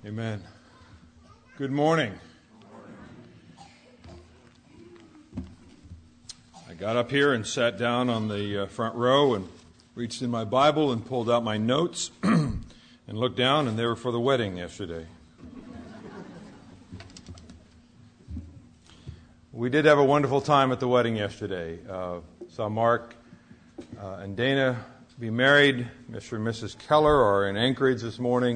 Amen. Good morning. I got up here and sat down on the front row and reached in my Bible and pulled out my notes and looked down, and they were for the wedding yesterday. We did have a wonderful time at the wedding yesterday. Saw Mark and Dana be married. Mr. and Mrs. Keller are in Anchorage this morning.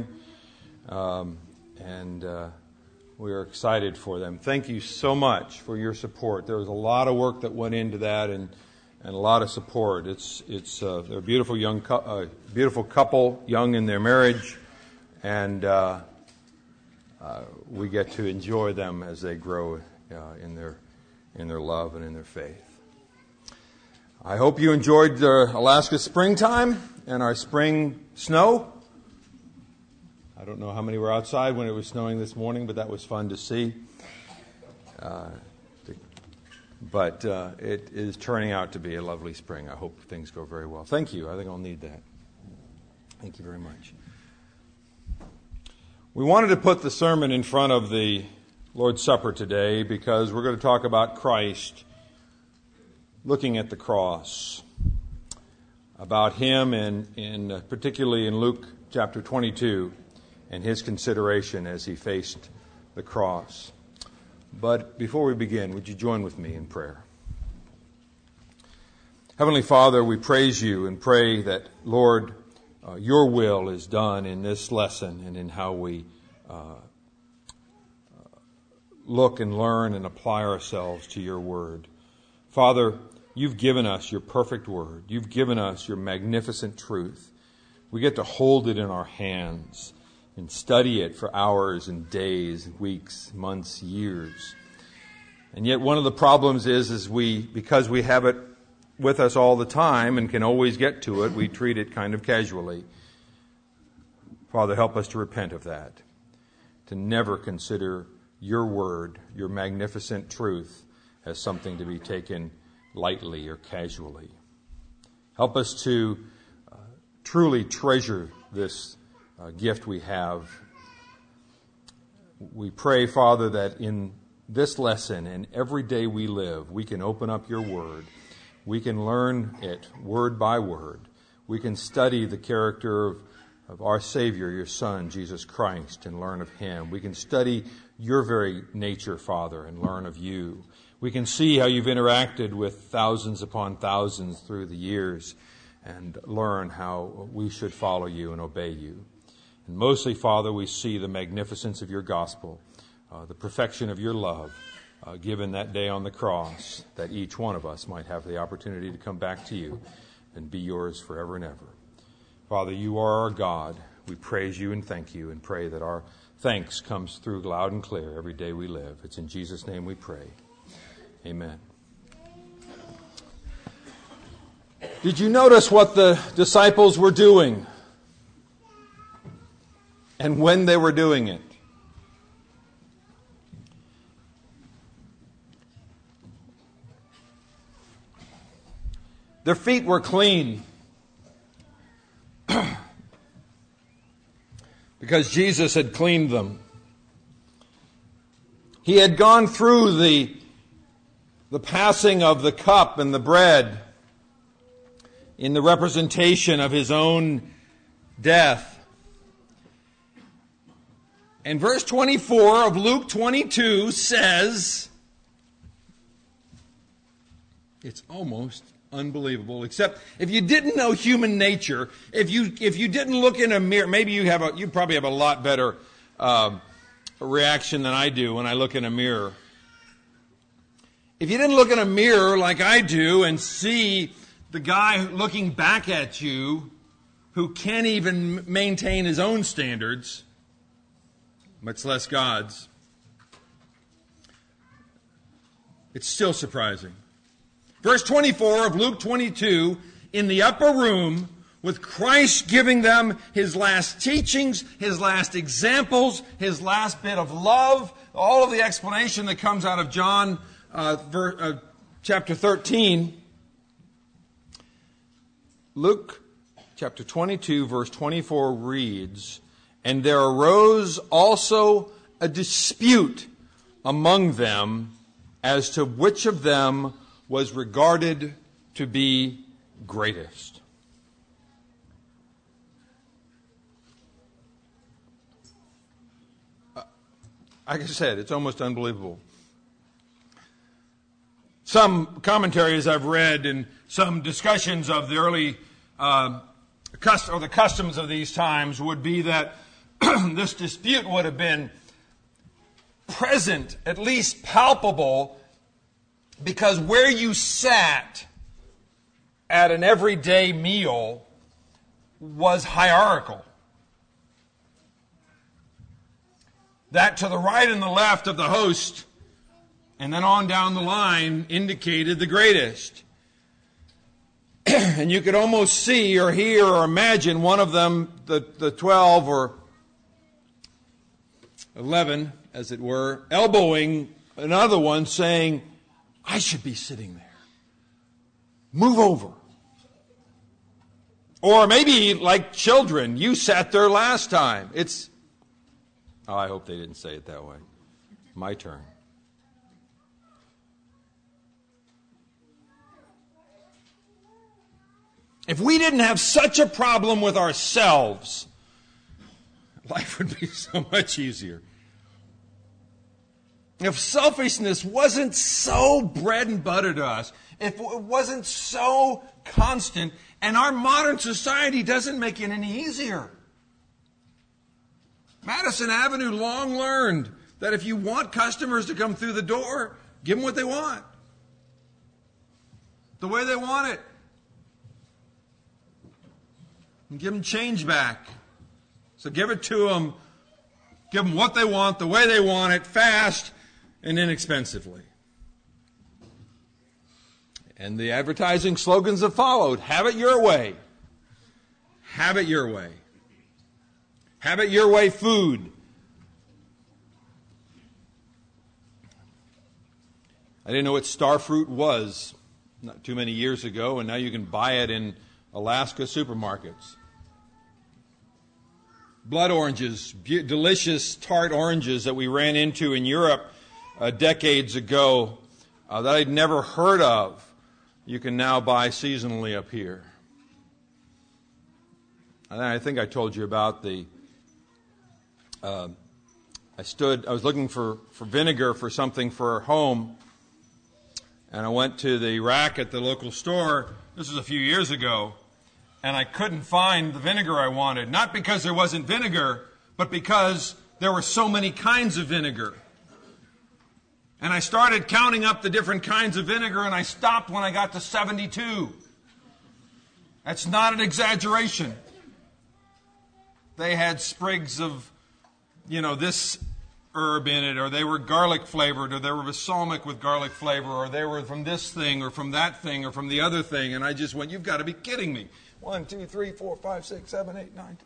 And we are excited for them. Thank you so much for your support. There was a lot of work that went into that, and a lot of support. They're a beautiful couple, young in their marriage, and we get to enjoy them as they grow in their love and in their faith. I hope you enjoyed Alaska springtime and our spring snow. I don't know how many were outside when it was snowing this morning, but that was fun to see. But it is turning out to be a lovely spring. I hope things go very well. Thank you. I think I'll need that. Thank you very much. We wanted to put the sermon in front of the Lord's Supper today because we're going to talk about Christ looking at the cross, about Him, and particularly in Luke chapter 22. And his consideration as he faced the cross. But before we begin, would you join with me in prayer? Heavenly Father, we praise you and pray that, Lord, your will is done in this lesson and in how we look and learn and apply ourselves to your word. Father, you've given us your perfect word. You've given us your magnificent truth. We get to hold it in our hands and study it for hours and days, weeks, months, years. And yet one of the problems is because we have it with us all the time and can always get to it, we treat it kind of casually. Father, help us to repent of that, to never consider your word, your magnificent truth, as something to be taken lightly or casually. Help us to truly treasure this gift we have. We pray, Father, that in this lesson and every day we live, we can open up your word. We can learn it word by word. We can study the character of our Savior, your Son, Jesus Christ, and learn of him. We can study your very nature, Father, and learn of you. We can see how you've interacted with thousands upon thousands through the years and learn how we should follow you and obey you. And mostly, Father, we see the magnificence of your gospel, the perfection of your love, given that day on the cross, that each one of us might have the opportunity to come back to you and be yours forever and ever. Father, you are our God. We praise you and thank you and pray that our thanks comes through loud and clear every day we live. It's in Jesus' name we pray. Amen. Did you notice what the disciples were doing? And when they were doing it? Their feet were clean because Jesus had cleaned them. He had gone through the passing of the cup and the bread in the representation of his own death. And verse 24 of Luke 22 says, it's almost unbelievable, except if you didn't know human nature, if you didn't look in a mirror, maybe you probably have a lot better reaction than I do when I look in a mirror. If you didn't look in a mirror like I do and see the guy looking back at you who can't even maintain his own standards, much less God's, it's still surprising. Verse 24 of Luke 22, in the upper room, with Christ giving them his last teachings, his last examples, his last bit of love, all of the explanation that comes out of John chapter 13. Luke chapter 22, verse 24 reads, And there arose also a dispute among them as to which of them was regarded to be greatest. Like I said, it's almost unbelievable. Some commentaries I've read and some discussions of the early the customs of these times would be that this dispute would have been present, at least palpable, because where you sat at an everyday meal was hierarchical. That to the right and the left of the host, and then on down the line, indicated the greatest. And you could almost see or hear or imagine one of them, the 12 or 11, as it were, elbowing another one, saying, I should be sitting there. Move over. Or maybe like children, you sat there last time. I hope they didn't say it that way. My turn. If we didn't have such a problem with ourselves, life would be so much easier. If selfishness wasn't so bread and butter to us, if it wasn't so constant, and our modern society doesn't make it any easier. Madison Avenue long learned that if you want customers to come through the door, give them what they want. The way they want it. And give them change back. So give it to them. Give them what they want, the way they want it, fast and inexpensively. And the advertising slogans have followed. Have it your way. Have it your way. Have it your way food. I didn't know what starfruit was not too many years ago, and now you can buy it in Alaska supermarkets. Blood oranges, delicious tart oranges that we ran into in Europe decades ago that I'd never heard of, you can now buy seasonally up here. And I think I told you about I was looking for vinegar for something for home, and I went to the rack at the local store. This was a few years ago, and I couldn't find the vinegar I wanted. Not because there wasn't vinegar, but because there were so many kinds of vinegar. And I started counting up the different kinds of vinegar, and I stopped when I got to 72. That's not an exaggeration. They had sprigs of, this herb in it, or they were garlic flavored, or they were balsamic with garlic flavor, or they were from this thing, or from that thing, or from the other thing. And I just went, you've got to be kidding me. 1, 2, 3, 4, 5, 6, 7, 8, 9.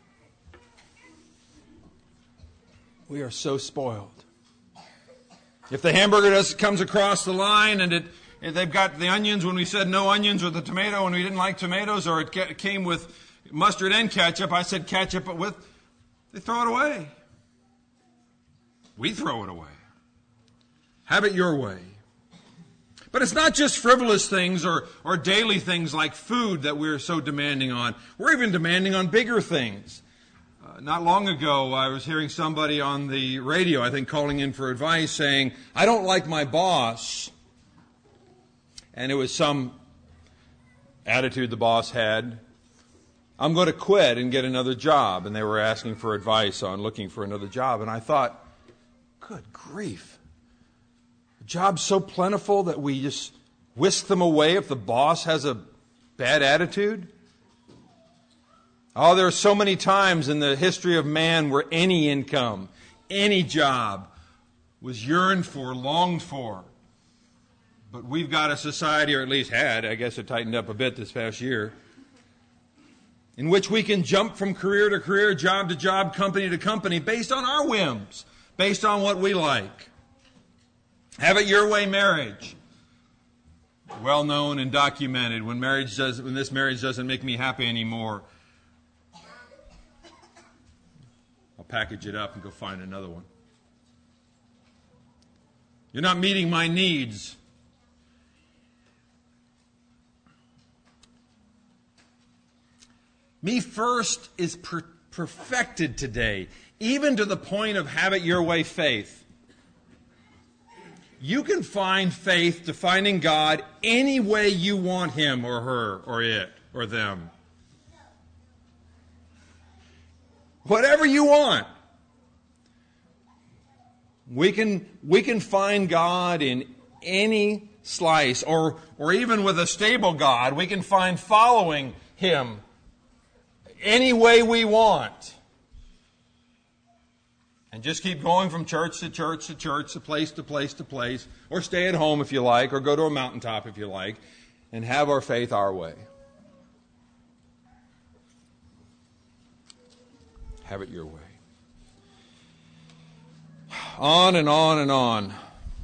We are so spoiled. If the hamburger comes across the line and they've got the onions when we said no onions, or the tomato when we didn't like tomatoes, or it came with mustard and ketchup, I said ketchup with, they throw it away. We throw it away. Have it your way. But it's not just frivolous things or daily things like food that we're so demanding on. We're even demanding on bigger things. Not long ago, I was hearing somebody on the radio, I think, calling in for advice, saying, I don't like my boss. And it was some attitude the boss had. I'm going to quit and get another job. And they were asking for advice on looking for another job. And I thought, good grief. A job so plentiful that we just whisk them away if the boss has a bad attitude? Oh, there are so many times in the history of man where any income, any job was yearned for, longed for. But we've got a society, or at least had, I guess it tightened up a bit this past year, in which we can jump from career to career, job to job, company to company, based on our whims, based on what we like. Have it your way marriage. Well known and documented. When this marriage doesn't make me happy anymore, I'll package it up and go find another one. You're not meeting my needs. Me first is perfected today, even to the point of have it your way faith. You can find faith to finding God any way you want him or her or it or them. Whatever you want. We can find God in any slice, or even with a stable God, we can find following him any way we want. And just keep going from church to church to church, to place to place to place, or stay at home if you like, or go to a mountaintop if you like, and have our faith our way. Have it your way. On and on and on.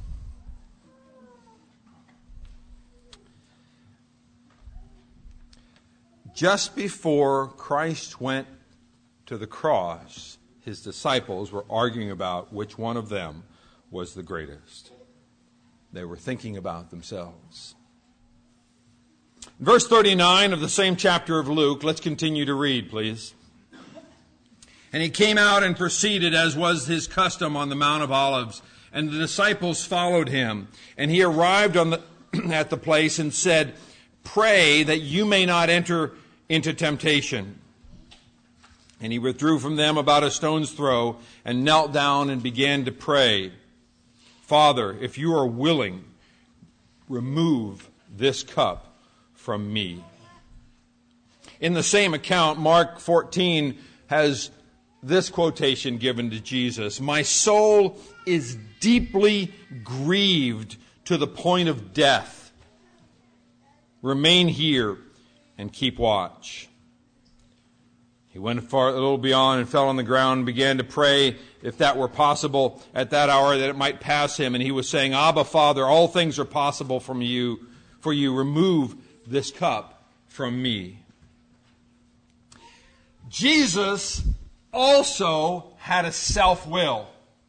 Just before Christ went to the cross, his disciples were arguing about which one of them was the greatest. They were thinking about themselves. Verse 39 of the same chapter of Luke, let's continue to read, please. And he came out and proceeded, as was his custom, on the Mount of Olives, and the disciples followed him. And he arrived at the place and said, "Pray that you may not enter into temptation." And he withdrew from them about a stone's throw and knelt down and began to pray, "Father, if you are willing, remove this cup from me." In the same account, Mark 14 has this quotation given to Jesus: "My soul is deeply grieved to the point of death. Remain here and keep watch." He went a little beyond and fell on the ground and began to pray, if that were possible at that hour, that it might pass him. And he was saying, "Abba, Father, all things are possible for you. Remove this cup from me." Jesus also had a self-will.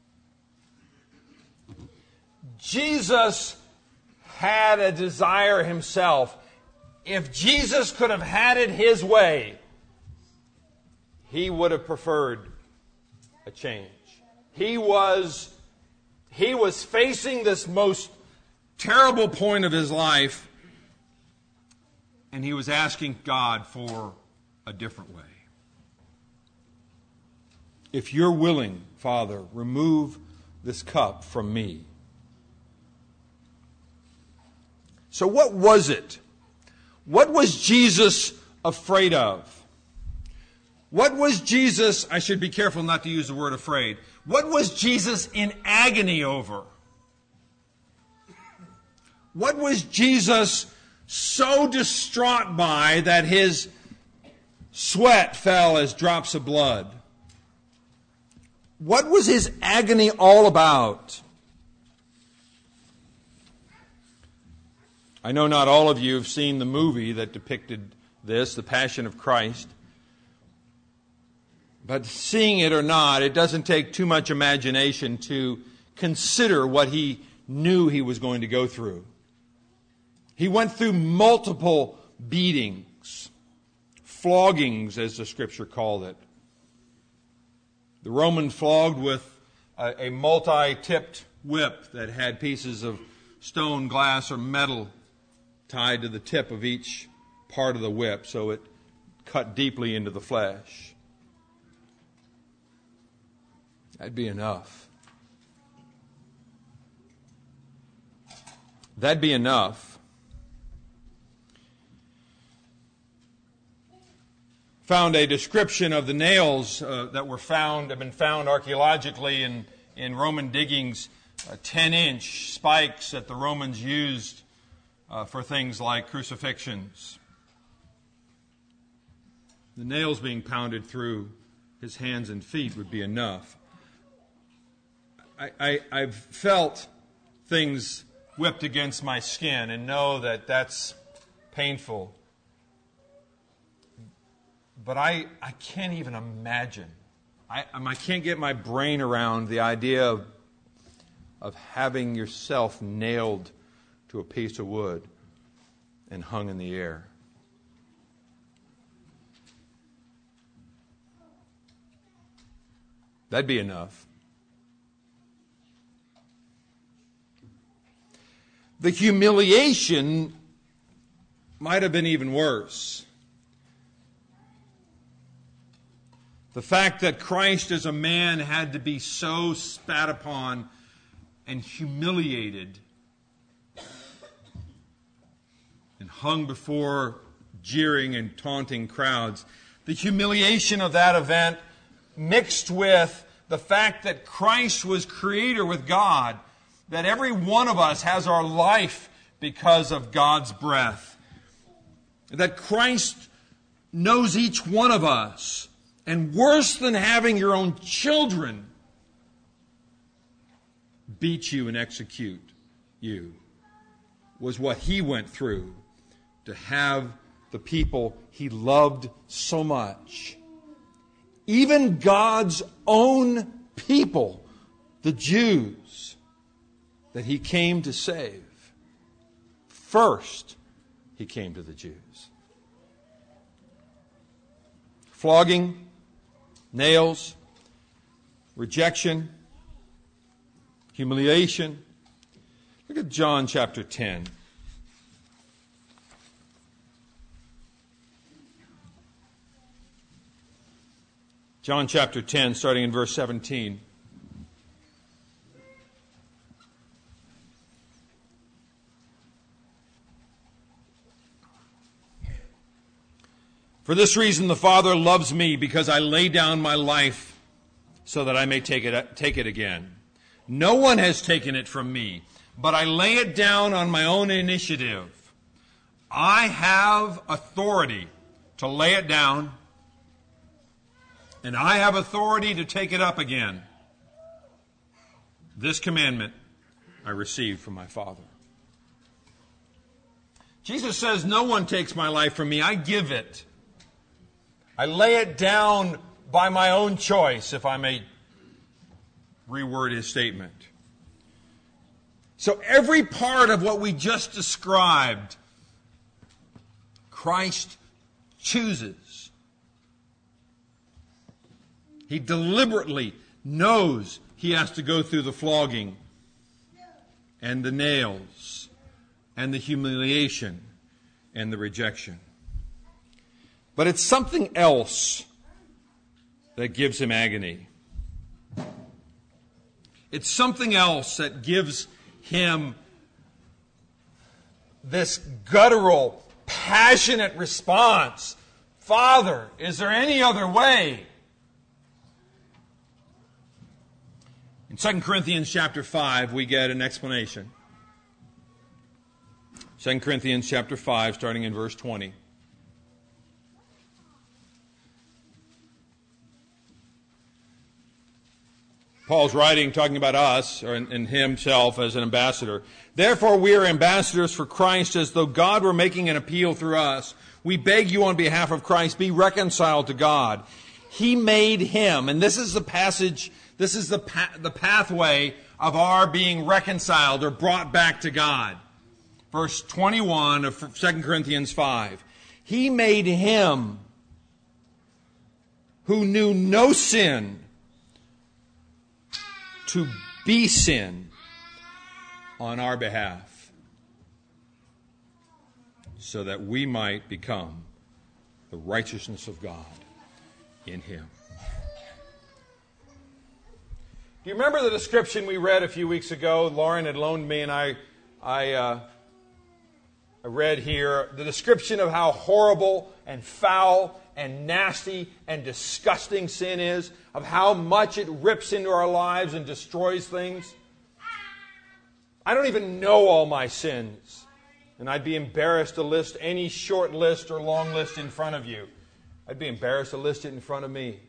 Jesus had a desire himself. If Jesus could have had it his way, he would have preferred a change. He was facing this most terrible point of his life, and he was asking God for a different way. "If you're willing, Father, remove this cup from me." So what was it? What was Jesus afraid of? What was Jesus, I should be careful not to use the word afraid. What was Jesus in agony over? What was Jesus so distraught by that his sweat fell as drops of blood? What was his agony all about? I know not all of you have seen the movie that depicted this, The Passion of Christ. But seeing it or not, it doesn't take too much imagination to consider what he knew he was going to go through. He went through multiple beatings, floggings, as the Scripture called it. The Roman flogged with a multi-tipped whip that had pieces of stone, glass, or metal tied to the tip of each part of the whip, so it cut deeply into the flesh. That'd be enough. That'd be enough. Found a description of the nails that have been found archaeologically in Roman diggings, 10-inch spikes that the Romans used for things like crucifixions. The nails being pounded through his hands and feet would be enough. I've felt things whipped against my skin and know that that's painful. But I can't even imagine I can't get my brain around the idea of having yourself nailed to a piece of wood and hung in the air. That'd be enough. The humiliation might have been even worse. The fact that Christ as a man had to be so spat upon and humiliated and hung before jeering and taunting crowds. The humiliation of that event mixed with the fact that Christ was creator with God, that every one of us has our life because of God's breath, that Christ knows each one of us, and worse than having your own children beat you and execute you was what he went through to have the people he loved so much, even God's own people, the Jews, that he came to save. First, he came to the Jews. Flogging, nails, rejection, humiliation. Look at John chapter 10. John chapter 10, starting in verse 17. For this reason the Father loves me, because I lay down my life so that I may take it again. No one has taken it from me, but I lay it down on my own initiative. I have authority to lay it down, and I have authority to take it up again. This commandment I received from my Father. Jesus says, no one takes my life from me, I give it. I lay it down by my own choice, if I may reword his statement. So every part of what we just described, Christ chooses. He deliberately knows he has to go through the flogging and the nails and the humiliation and the rejection. But it's something else that gives him agony. It's something else that gives him this guttural, passionate response. Father, is there any other way? In 2 Corinthians chapter 5, we get an explanation. 2 Corinthians chapter 5, starting in verse 20. Paul's writing, talking about us, and himself as an ambassador. Therefore, we are ambassadors for Christ, as though God were making an appeal through us. We beg you on behalf of Christ, be reconciled to God. He made him, and this is the passage, this is the pathway of our being reconciled or brought back to God. Verse 21 of 2 Corinthians 5. He made him who knew no sin to be sin on our behalf, so that we might become the righteousness of God in him. Do you remember the description we read a few weeks ago? Lauren had loaned me, and I read here the description of how horrible and foul and nasty and disgusting sin is, of how much it rips into our lives and destroys things. I don't even know all my sins, and I'd be embarrassed to list any short list or long list in front of you. I'd be embarrassed to list it in front of me.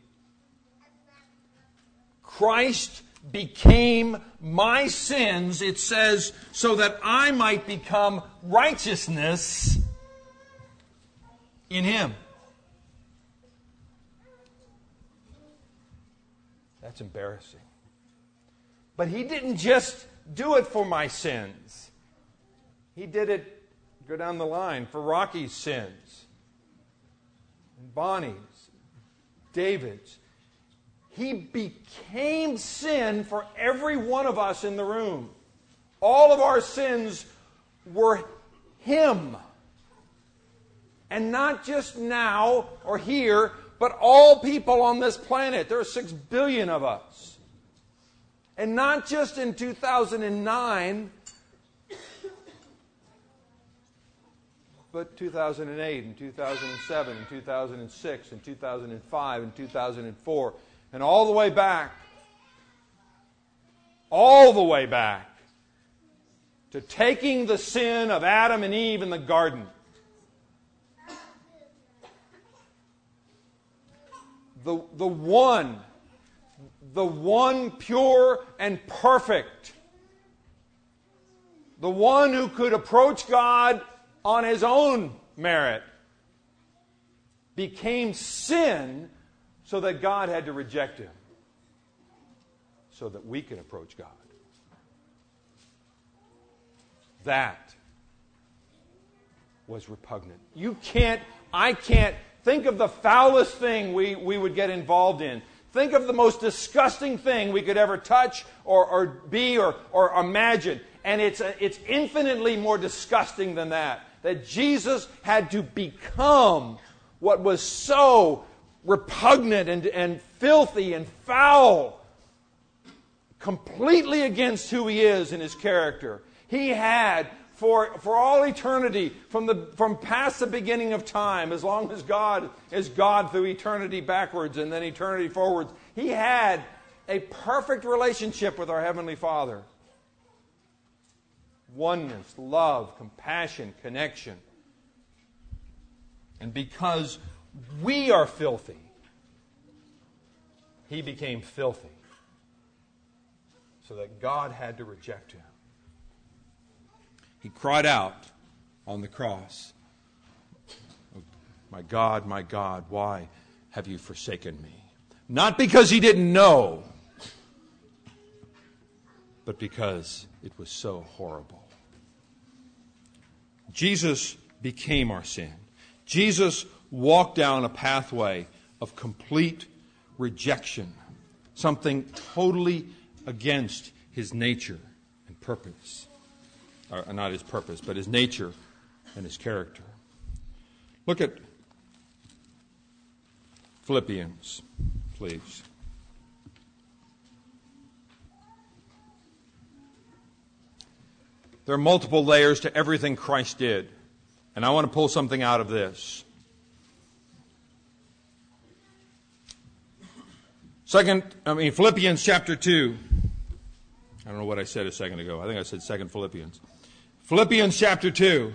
Christ became my sins, it says, so that I might become righteousness in him. That's embarrassing. But He didn't just do it for my sins. He did it, go down the line, for Rocky's sins, and Bonnie's, David's. He became sin for every one of us in the room. All of our sins were Him. And not just now or here, but all people on this planet. There are 6 billion of us. And not just in 2009, but 2008 and 2007 and 2006 and 2005 and 2004 and all the way back to taking the sin of Adam and Eve in the garden. The one pure and perfect, the one who could approach God on His own merit, became sin so that God had to reject Him, so that we could approach God. That was repugnant. I can't think of the foulest thing we would get involved in. Think of the most disgusting thing we could ever touch or be or imagine. And it's infinitely more disgusting than that. That Jesus had to become what was so repugnant and filthy and foul, completely against who He is and His character. He had, for all eternity, from past the beginning of time, as long as God is God through eternity backwards and then eternity forwards, He had a perfect relationship with our Heavenly Father. Oneness, love, compassion, connection. And because we are filthy, He became filthy so that God had to reject Him. He cried out on the cross, my God, why have you forsaken me?" Not because He didn't know, but because it was so horrible. Jesus became our sin. Jesus walked down a pathway of complete rejection, something totally against His nature and purpose. Or not His purpose, but His nature and His character. Look at Philippians, please. There are multiple layers to everything Christ did. And I want to pull something out of this. Philippians chapter 2. I don't know what I said a second ago. I think I said 2 Philippians. Philippians chapter 2.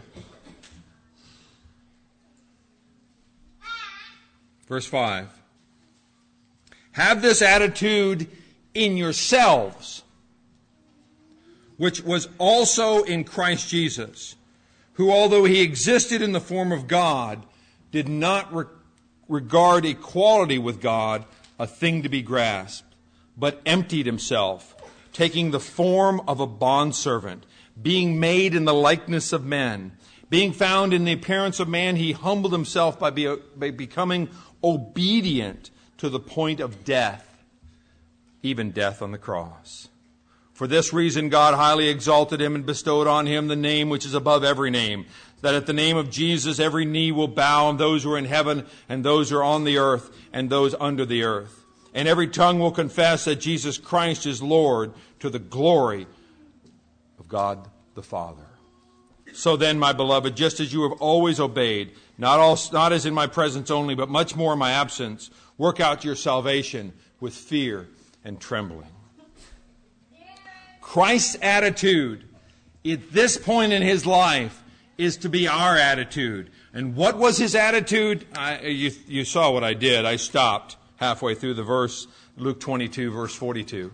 Verse 5. "Have this attitude in yourselves, which was also in Christ Jesus, who, although He existed in the form of God, did not regard equality with God a thing to be grasped, but emptied Himself, taking the form of a bondservant, being made in the likeness of men. Being found in the appearance of man, He humbled Himself by becoming obedient to the point of death, even death on the cross. For this reason God highly exalted Him and bestowed on Him the name which is above every name, that at the name of Jesus every knee will bow, and those who are in heaven and those who are on the earth and those under the earth. And every tongue will confess that Jesus Christ is Lord, to the glory of God the Father. So then, my beloved, just as you have always obeyed, not as in my presence only, but much more in my absence, work out your salvation with fear and trembling." Christ's attitude at this point in His life is to be our attitude. And what was His attitude? You saw what I did. I stopped halfway through the verse, Luke 22, verse 42.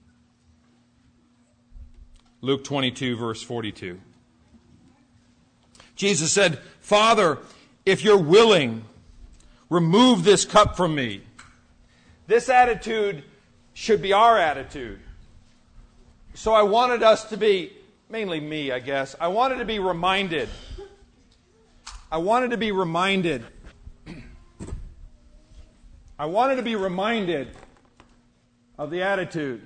Luke 22, verse 42. Jesus said, "Father, if you're willing, remove this cup from me." This attitude should be our attitude. So I wanted us to be, mainly me, I guess, I wanted to be reminded of the attitude.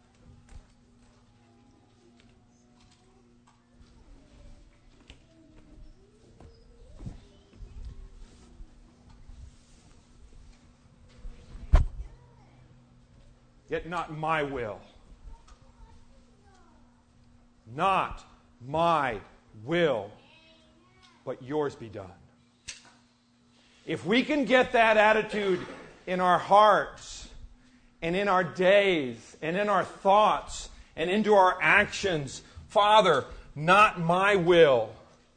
Yet not my will. Not my will, but yours be done. If we can get that attitude in our hearts and in our days and in our thoughts and into our actions, Father, not my will.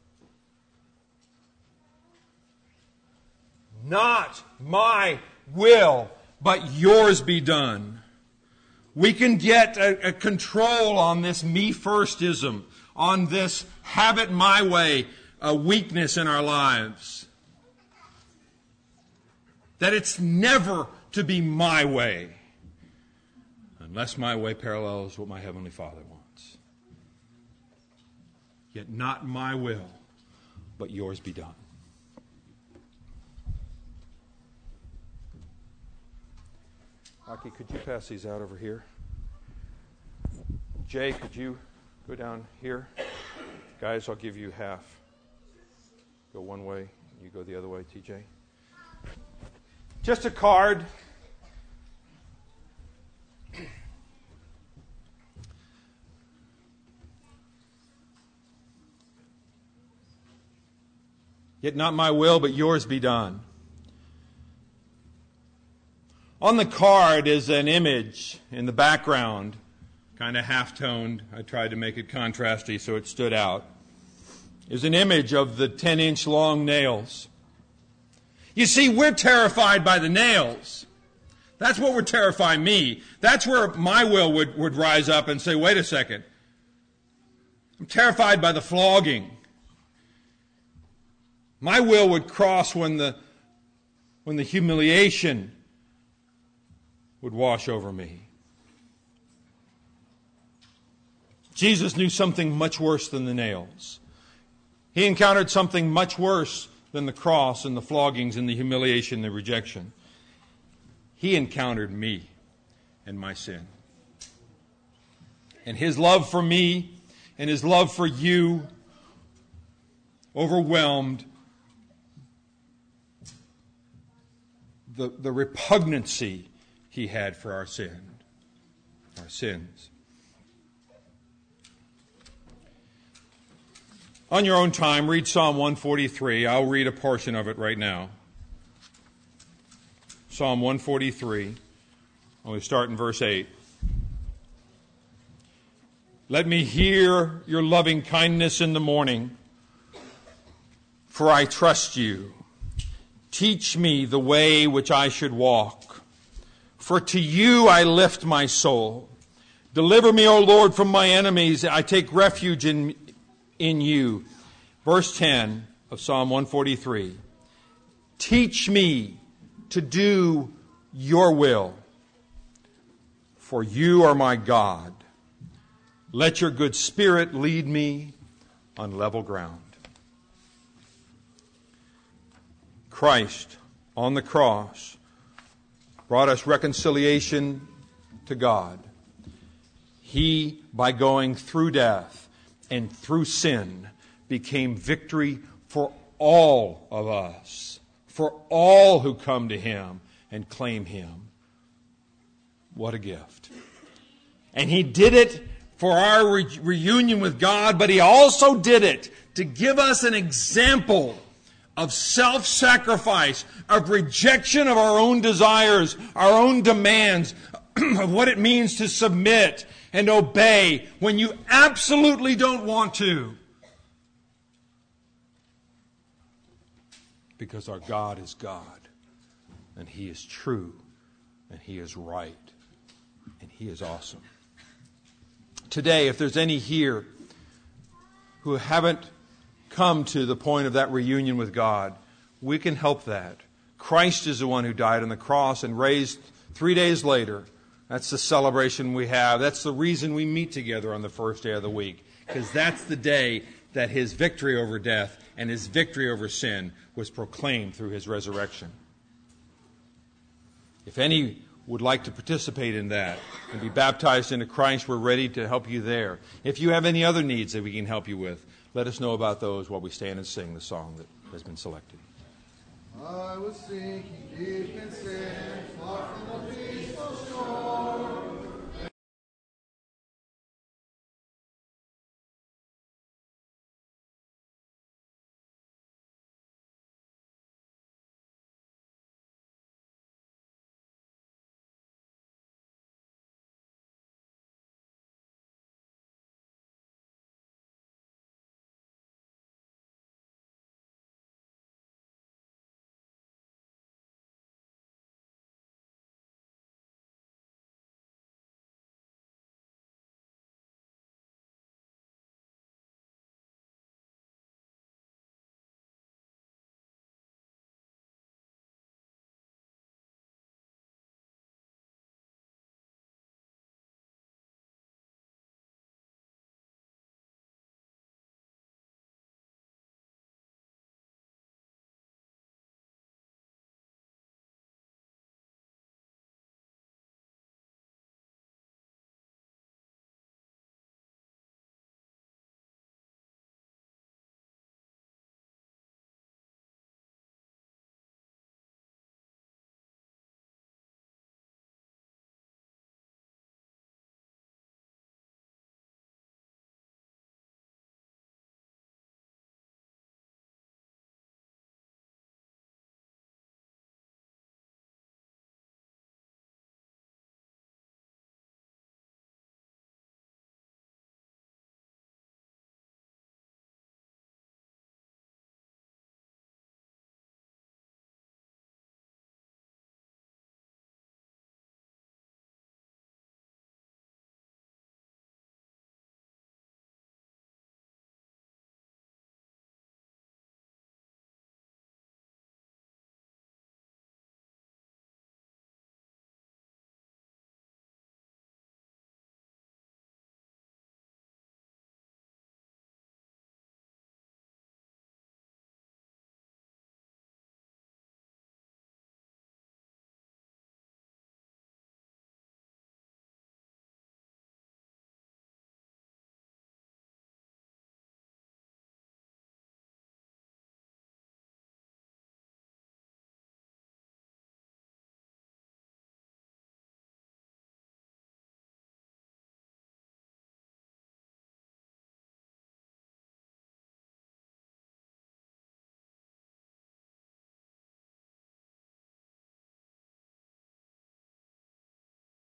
Not my will, but yours be done. We can get a control on this me-firstism, on this have it my way, a weakness in our lives. That it's never to be my way, unless my way parallels what my Heavenly Father wants. Yet not my will, but yours be done. Aki, could you pass these out over here? Jay, could you go down here? Guys, I'll give you half. Go one way, you go the other way, TJ. Just a card. Yet not my will, but yours be done. On the card is an image in the background, kind of half-toned. I tried to make it contrasty so it stood out. Is an image of the 10-inch long nails. You see, we're terrified by the nails. That's what would terrify me. That's where my will would rise up and say, wait a second. I'm terrified by the flogging. My will would cross when the humiliation would wash over me. Jesus knew something much worse than the nails. He encountered something much worse than the cross and the floggings and the humiliation and the rejection. He encountered me and my sin. And His love for me and His love for you overwhelmed the repugnancy He had for our sins. On your own time, read Psalm 143. I'll read a portion of it right now. Psalm 143. I'll start in verse 8. Let me hear your loving kindness in the morning, for I trust you. Teach me the way which I should walk. For to you I lift my soul. Deliver me, O Lord, from my enemies. I take refuge in you. Verse 10 of Psalm 143. Teach me to do your will, for you are my God. Let your good spirit lead me on level ground. Christ on the cross brought us reconciliation to God. He, by going through death and through sin, became victory for all of us, for all who come to Him and claim Him. What a gift. And He did it for our reunion with God, but He also did it to give us an example of self-sacrifice, of rejection of our own desires, our own demands, of what it means to submit and obey when you absolutely don't want to. Because our God is God, and He is true, and He is right, and He is awesome. Today, if there's any here who haven't come to the point of that reunion with God, we can help that. Christ is the one who died on the cross and raised 3 days later That's the celebration we have. That's the reason we meet together on the first day of the week, because that's the day that his victory over death and his victory over sin was proclaimed through his resurrection. If any would like to participate in that and be baptized into Christ, we're ready to help you there. If you have any other needs that we can help you with, let us know about those while we stand and sing the song that has been selected. I was sinking deep in sin, far from the peaceful shore.